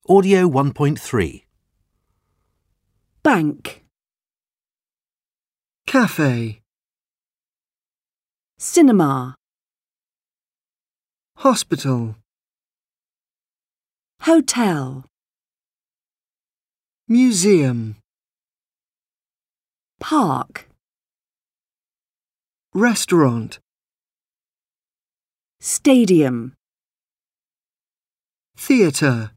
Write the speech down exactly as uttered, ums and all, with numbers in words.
Audio one point three. Bank. Cafe. Cinema. Hospital. Hotel. Museum. Park. Restaurant. Stadium. Theatre.